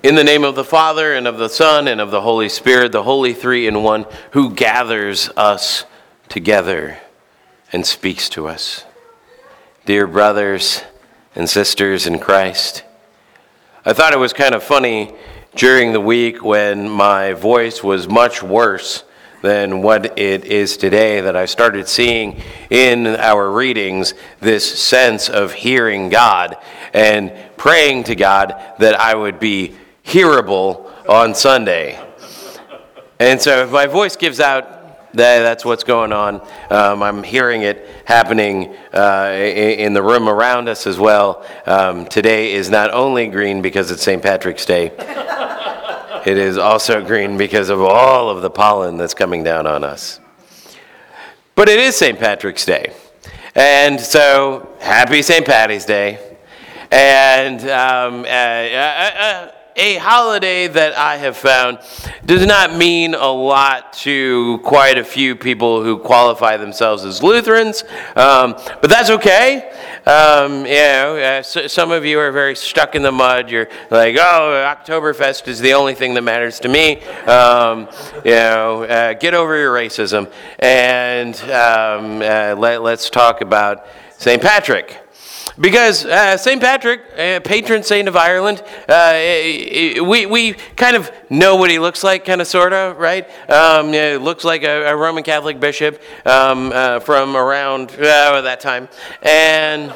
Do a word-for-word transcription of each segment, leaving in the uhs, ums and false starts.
In the name of the Father, and of the Son, and of the Holy Spirit, the Holy Three in One, who gathers us together and speaks to us. Dear brothers and sisters in Christ, I thought it was kind of funny during the week when my voice was much worse than what it is today, that I started seeing in our readings this sense of hearing God and praying to God that I would be hearable on Sunday. And so if my voice gives out, that, that's what's going on. Um, I'm hearing it happening uh, in, in the room around us as well. Um, today is not only green because it's Saint Patrick's Day, it is also green because of all of the pollen that's coming down on us. But it is Saint Patrick's Day. And so, happy Saint Patty's Day. And um, uh, uh, uh, a holiday that I have found does not mean a lot to quite a few people who qualify themselves as Lutherans, um, but that's okay. Um, you know, uh, so, some of you are very stuck in the mud. You're like, oh, Oktoberfest is the only thing that matters to me. Um, you know, uh, get over your racism, and um, uh, let, let's talk about Saint Patrick. Because uh, Saint Patrick, uh, patron saint of Ireland, uh, we we kind of know what he looks like, kind of, sort of, right? Um, yeah, looks like a, a Roman Catholic bishop um, uh, from around uh, that time. And...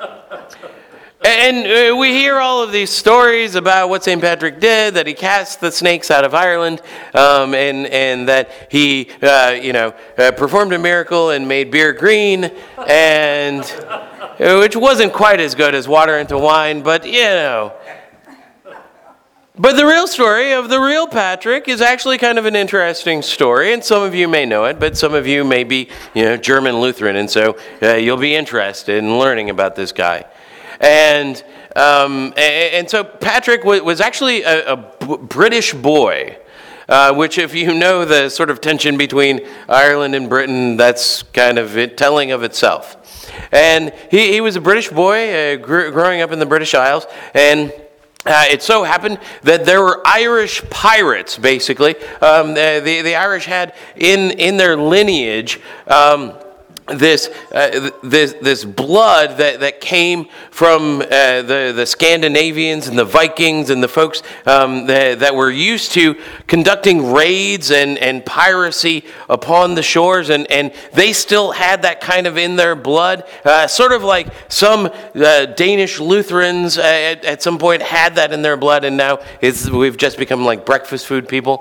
And we hear all of these stories about what Saint Patrick did, that he cast the snakes out of Ireland, um, and and that he, uh, you know, uh, performed a miracle and made beer green, and which wasn't quite as good as water into wine, but you know. But the real story of the real Patrick is actually kind of an interesting story, and some of you may know it, but some of you may be, you know, German Lutheran, and so uh, you'll be interested in learning about this guy. And um, and so Patrick was actually a, a British boy, uh, which, if you know the sort of tension between Ireland and Britain, that's kind of it, telling of itself. And he, he was a British boy uh, gr- growing up in the British Isles, and Uh, it so happened that there were Irish pirates, basically. Um, the, the the Irish had in in their lineage Um, This uh, this this blood that, that came from uh, the the Scandinavians and the Vikings and the folks um, that, that were used to conducting raids and, and piracy upon the shores, and, and they still had that kind of in their blood, uh, sort of like some uh, Danish Lutherans uh, at, at some point had that in their blood, and now it's, we've just become like breakfast food people.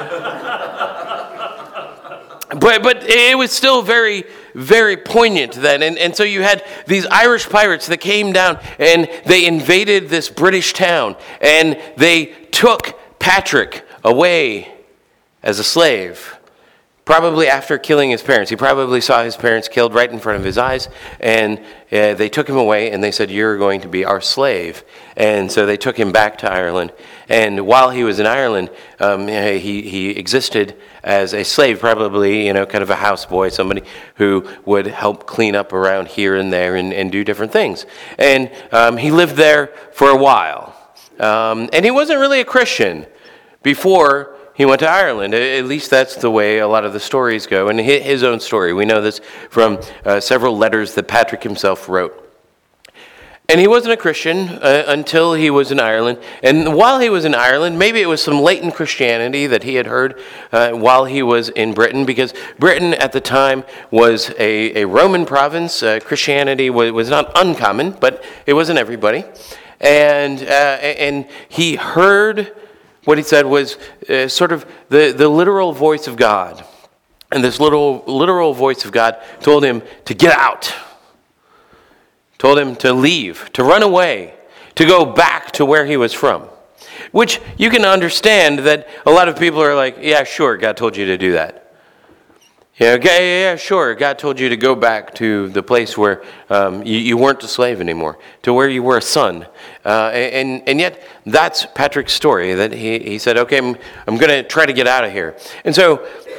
But but it was still very, very poignant then. And, and so you had these Irish pirates that came down and they invaded this British town. And they took Patrick away as a slave, probably after killing his parents. He probably saw his parents killed right in front of his eyes. And uh, they took him away and they said, "You're going to be our slave." And so they took him back to Ireland. And while he was in Ireland, um, he, he existed as a slave, probably, you know, kind of a houseboy, somebody who would help clean up around here and there and, and do different things. And um, he lived there for a while. Um, and he wasn't really a Christian before he went to Ireland. At least that's the way a lot of the stories go. And his own story, we know this from uh, several letters that Patrick himself wrote. And he wasn't a Christian uh, until he was in Ireland. And while he was in Ireland, maybe it was some latent Christianity that he had heard uh, while he was in Britain, because Britain at the time was a, a Roman province. Uh, Christianity was, was not uncommon, but it wasn't everybody. And uh, and he heard what he said was uh, sort of the, the literal voice of God. And this little literal voice of God told him to get out. Told him to leave, to run away, to go back to where he was from. Which you can understand that a lot of people are like, yeah, sure, God told you to do that. Yeah, okay, yeah, sure, God told you to go back to the place where um, you, you weren't a slave anymore, to where you were a son. Uh, and, and yet, that's Patrick's story, that he, he said, okay, I'm, I'm going to try to get out of here. And so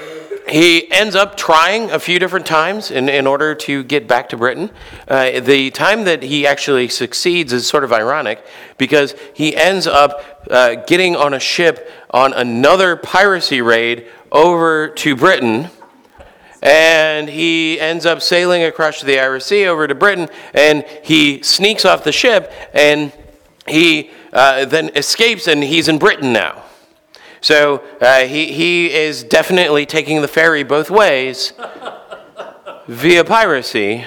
he ends up trying a few different times in, in order to get back to Britain. Uh, the time that he actually succeeds is sort of ironic because he ends up uh, getting on a ship on another piracy raid over to Britain. And he ends up sailing across the Irish Sea over to Britain, and he sneaks off the ship, and he uh, then escapes, and he's in Britain now. So uh, he, he is definitely taking the ferry both ways via piracy.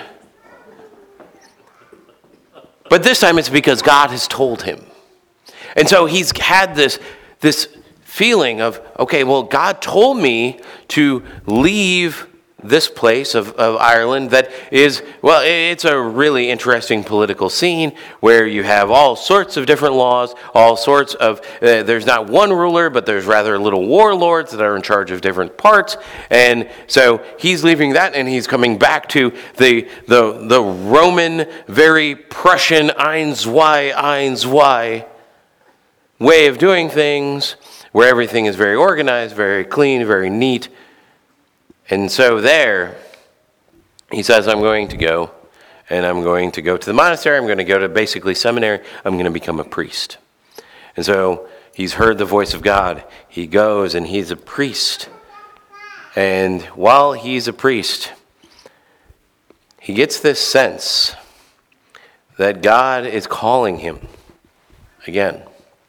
But this time it's because God has told him. And so he's had this, this feeling of, okay, well, God told me to leave this place of, of Ireland that is, well, it's a really interesting political scene where you have all sorts of different laws, all sorts of, uh, there's not one ruler, but there's rather little warlords that are in charge of different parts. And so he's leaving that and he's coming back to the the, the Roman, very Prussian, eins, zwei, eins, zwei way of doing things, where everything is very organized, very clean, very neat. And so there, he says, I'm going to go, and I'm going to go to the monastery. I'm going to go to basically seminary. I'm going to become a priest. And so he's heard the voice of God. He goes, and he's a priest. And while he's a priest, he gets this sense that God is calling him again.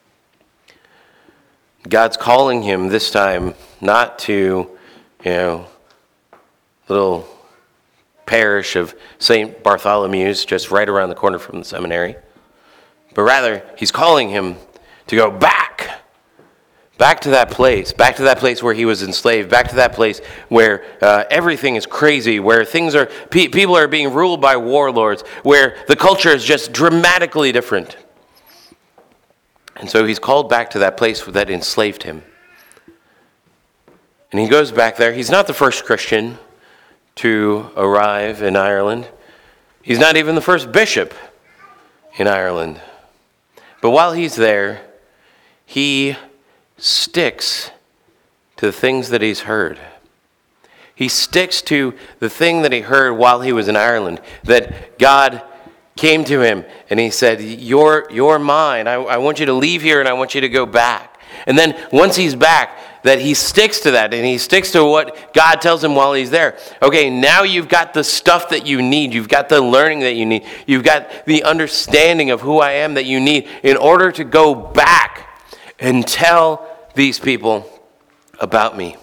God's calling him this time not to, you know, little parish of Saint Bartholomew's just right around the corner from the seminary. But rather, he's calling him to go back. Back to that place. Back to that place where he was enslaved. Back to that place where uh, everything is crazy. Where things are, pe- people are being ruled by warlords. Where the culture is just dramatically different. And so he's called back to that place that enslaved him. And he goes back there. He's not the first Christian to arrive in Ireland. He's not even the first bishop in Ireland. But while he's there, he sticks to the things that he's heard. He sticks to the thing that he heard while he was in Ireland, that God came to him and he said, you're, you're mine. I, I want you to leave here and I want you to go back. And then once he's back, that he sticks to that and he sticks to what God tells him while he's there. Okay, now you've got the stuff that you need. You've got the learning that you need. You've got the understanding of who I am that you need in order to go back and tell these people about me.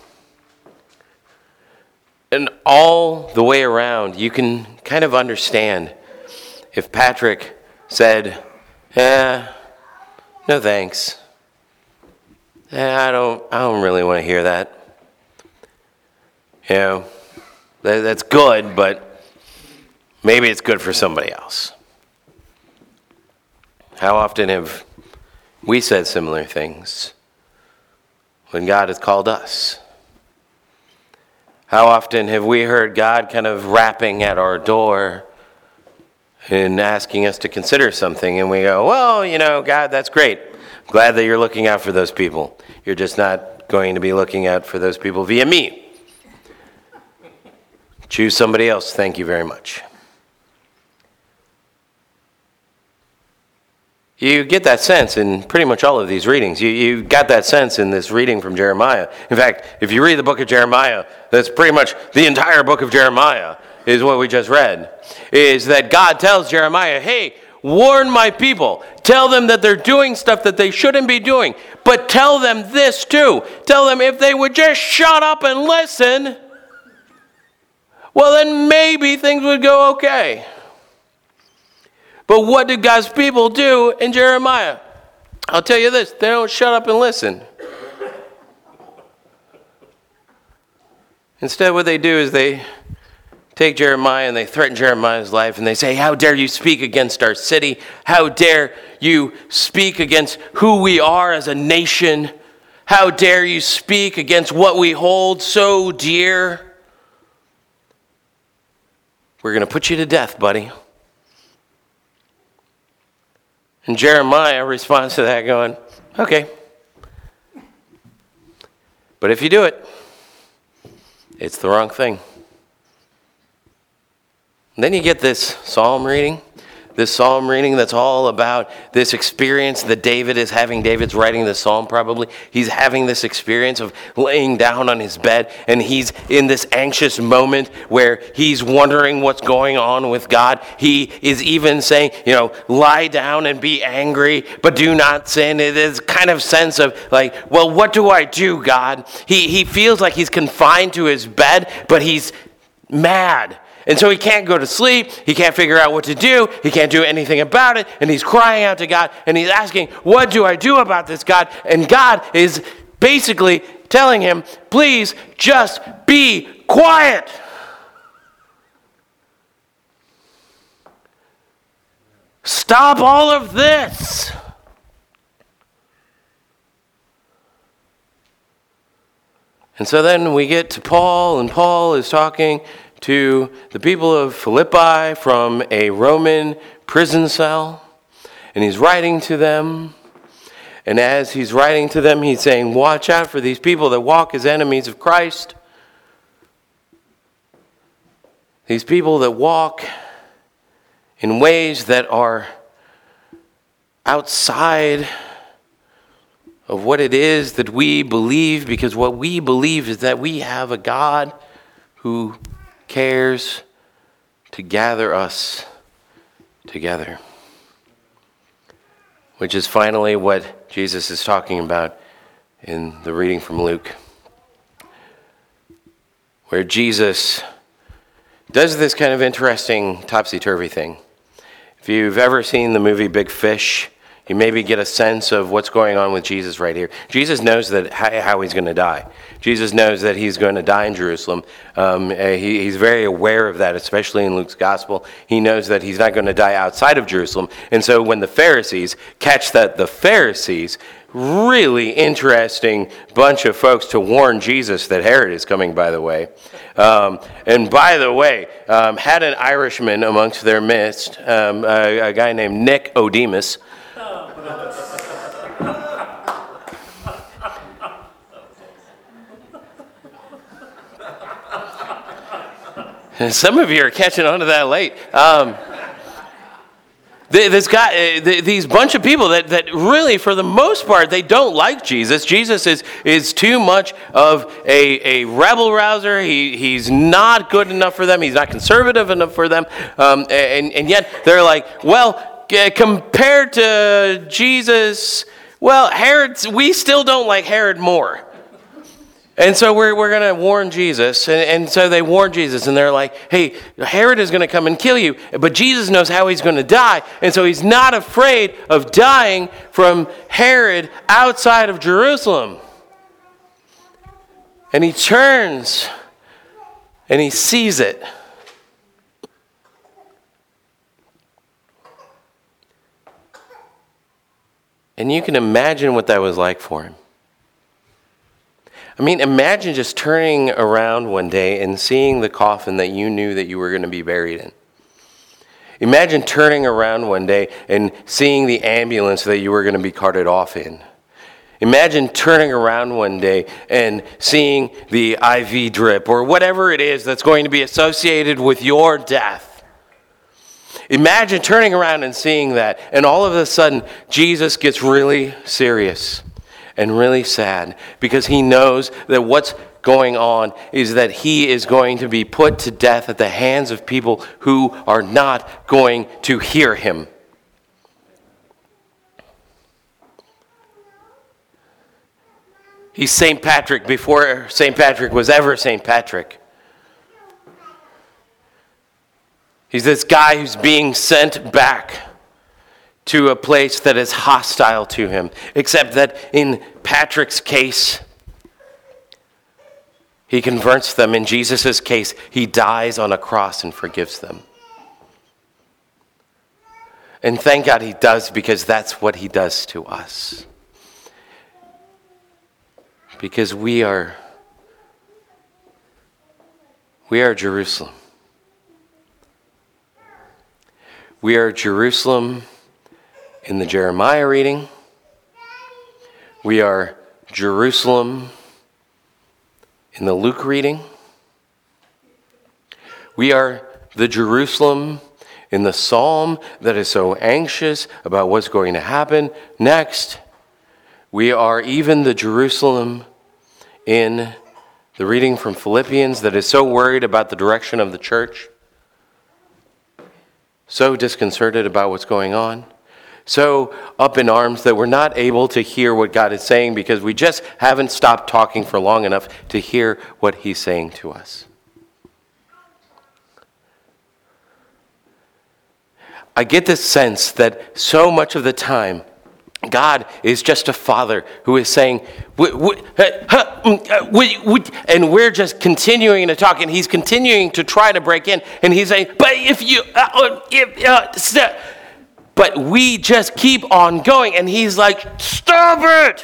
And all the way around, you can kind of understand if Patrick said, eh, no thanks. Eh, I don't I don't really want to hear that. You know, that, that's good, but maybe it's good for somebody else. How often have we said similar things when God has called us? How often have we heard God kind of rapping at our door and asking us to consider something, and we go, well, you know, God, that's great. Glad that you're looking out for those people. You're just not going to be looking out for those people via me. Choose somebody else. Thank you very much. You get that sense in pretty much all of these readings. You, you got that sense in this reading from Jeremiah. In fact, if you read the book of Jeremiah, that's pretty much the entire book of Jeremiah is what we just read. Is that God tells Jeremiah, hey, warn my people. Tell them that they're doing stuff that they shouldn't be doing. But tell them this too. Tell them if they would just shut up and listen, well then maybe things would go okay. But what did God's people do in Jeremiah? I'll tell you this, they don't shut up and listen. Instead, what they do is they take Jeremiah and they threaten Jeremiah's life and they say, how dare you speak against our city? How dare you speak against who we are as a nation? How dare you speak against what we hold so dear? We're going to put you to death, buddy. And Jeremiah responds to that going, okay. But if you do it, It's the wrong thing. And then you get this psalm reading. This psalm reading that's all about this experience that David is having. David's writing this psalm probably. He's having this experience of laying down on his bed, and he's in this anxious moment where he's wondering what's going on with God. He is even saying, you know, lie down and be angry, but do not sin. It is kind of sense of like, well, what do I do, God? He, he feels like he's confined to his bed, but he's mad. And so he can't go to sleep, he can't figure out what to do, he can't do anything about it, and he's crying out to God, and he's asking, what do I do about this, God? And God is basically telling him, please just be quiet. Stop all of this. And so then we get to Paul, and Paul is talking to the people of Philippi from a Roman prison cell, and he's writing to them. And as he's writing to them, he's saying, watch out for these people that walk as enemies of Christ. These people that walk in ways that are outside of what it is that we believe, because what we believe is that we have a God who cares to gather us together. Which is finally what Jesus is talking about in the reading from Luke, where Jesus does this kind of interesting topsy-turvy thing. If you've ever seen the movie Big Fish, you maybe get a sense of what's going on with Jesus right here. Jesus knows that how he's going to die. Jesus knows that he's going to die in Jerusalem. Um, he, he's very aware of that, especially in Luke's gospel. He knows that he's not going to die outside of Jerusalem. And so when the Pharisees catch that, the Pharisees, really interesting bunch of folks to warn Jesus that Herod is coming, by the way. Um, and by the way, um, had an Irishman amongst their midst, um, a, a guy named Nicodemus. Some of you are catching on to that late. Um, this guy, these bunch of people that, that really, for the most part, they don't like Jesus. Jesus is is too much of a, a rebel rouser. He he's not good enough for them. He's not conservative enough for them. Um, and and yet they're like, well, compared to Jesus, well, Herod, we still don't like Herod more. And so we're we're going to warn Jesus. And, and so they warn Jesus, and they're like, hey, Herod is going to come and kill you, but Jesus knows how he's going to die. And so he's not afraid of dying from Herod outside of Jerusalem. And he turns and he sees it. And you can imagine what that was like for him. I mean, imagine just turning around one day and seeing the coffin that you knew that you were going to be buried in. Imagine turning around one day and seeing the ambulance that you were going to be carted off in. Imagine turning around one day and seeing the I V drip or whatever it is that's going to be associated with your death. Imagine turning around and seeing that, and all of a sudden, Jesus gets really serious and really sad, because he knows that what's going on is that he is going to be put to death at the hands of people who are not going to hear him. He's Saint Patrick before Saint Patrick was ever Saint Patrick. He's this guy who's being sent back to a place that is hostile to him, except that in Patrick's case, he converts them. In Jesus' case, he dies on a cross and forgives them. And thank God he does, because that's what he does to us. Because we are, we are Jerusalem. We are Jerusalem in the Jeremiah reading. We are Jerusalem in the Luke reading. We are the Jerusalem in the psalm that is so anxious about what's going to happen next. We are even the Jerusalem in the reading from Philippians that is so worried about the direction of the church, so disconcerted about what's going on, so up in arms that we're not able to hear what God is saying because we just haven't stopped talking for long enough to hear what he's saying to us. I get this sense that so much of the time, God is just a father who is saying, w- w- uh, w- w- and we're just continuing to talk, and he's continuing to try to break in, and he's saying, but if you, uh, if, uh, st-, but we just keep on going, and he's like, stop it!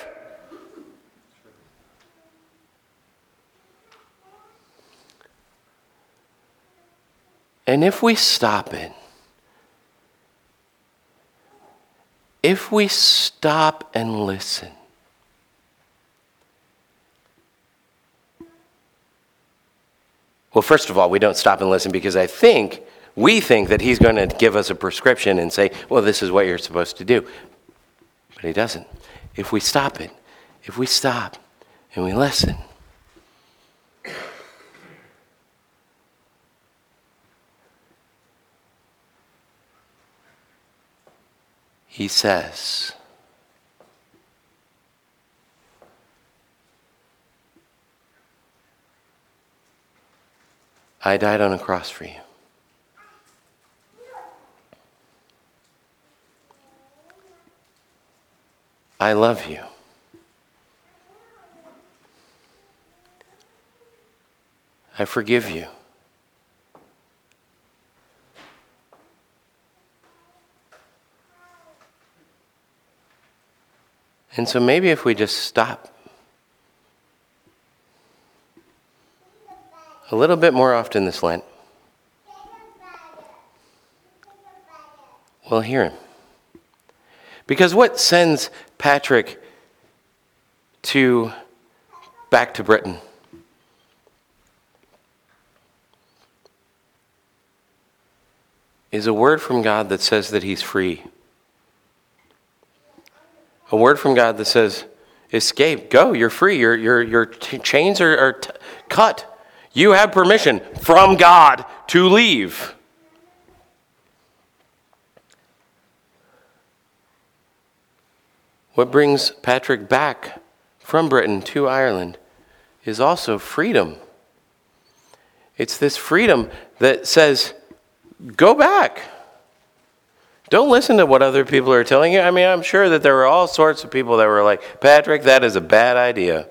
And if we stop it, if we stop and listen, well, first of all, we don't stop and listen because I think, we think that he's going to give us a prescription and say, well, this is what you're supposed to do. But he doesn't. If we stop it, if we stop and we listen, he says, I died on a cross for you. I love you. I forgive you. And so maybe if we just stop a little bit more often this Lent, we'll hear him. Because what sends Patrick to back to Britain? Is a word from God that says that he's free. A word from God that says, escape, go, you're free, your, your, your t- chains are, are t- cut. You have permission from God to leave. What brings Patrick back from Britain to Ireland is also freedom. It's this freedom that says, go back. Don't listen to what other people are telling you. I mean, I'm sure that there were all sorts of people that were like, Patrick, that is a bad idea.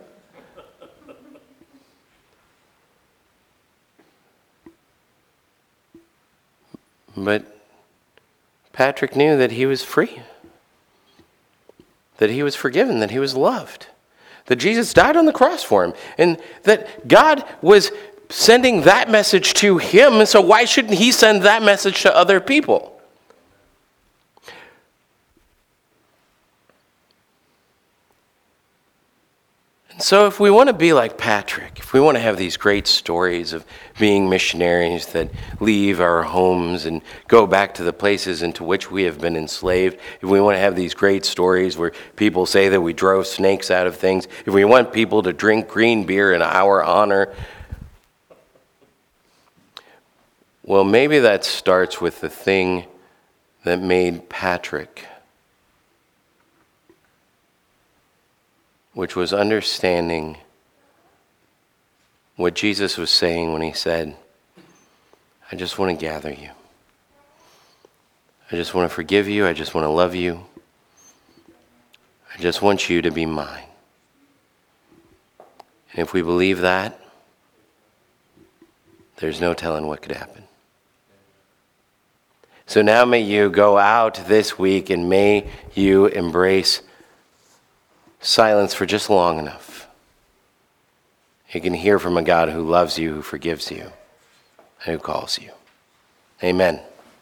But Patrick knew that he was free, that he was forgiven, that he was loved, that Jesus died on the cross for him, and that God was sending that message to him, and so why shouldn't he send that message to other people? And so if we want to be like Patrick, if we want to have these great stories of being missionaries that leave our homes and go back to the places into which we have been enslaved, if we want to have these great stories where people say that we drove snakes out of things, if we want people to drink green beer in our honor, well, maybe that starts with the thing that made Patrick, which was understanding what Jesus was saying when he said, I just want to gather you. I just want to forgive you. I just want to love you. I just want you to be mine. And if we believe that, there's no telling what could happen. So now may you go out this week and may you embrace silence for just long enough. You can hear from a God who loves you, who forgives you, and who calls you. Amen.